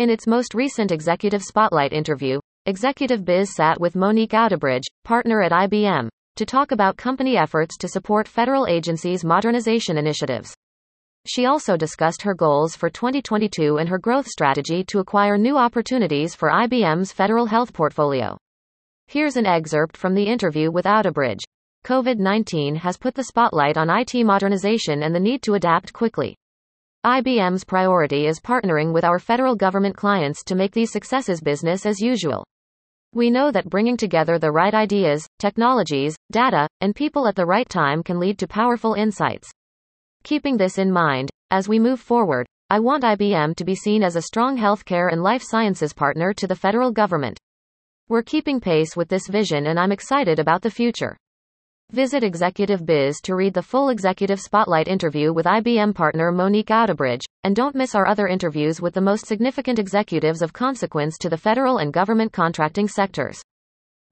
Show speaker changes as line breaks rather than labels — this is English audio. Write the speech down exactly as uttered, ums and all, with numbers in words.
In its most recent Executive Spotlight interview, Executive Biz sat with Monique Outterbridge, partner at I B M, to talk about company efforts to support federal agencies' modernization initiatives. She also discussed her goals for twenty twenty-two and her growth strategy to acquire new opportunities for I B M's federal health portfolio. Here's an excerpt from the interview with Outterbridge. COVID nineteen has put the spotlight on I T modernization and the need to adapt quickly. I B M's priority is partnering with our federal government clients to make these successes business as usual. We know that bringing together the right ideas, technologies, data, and people at the right time can lead to powerful insights. Keeping this in mind, as we move forward, I want I B M to be seen as a strong healthcare and life sciences partner to the federal government. We're keeping pace with this vision and I'm excited about the future. Visit Executive Biz to read the full Executive Spotlight interview with I B M partner Monique Outterbridge, and don't miss our other interviews with the most significant executives of consequence to the federal and government contracting sectors.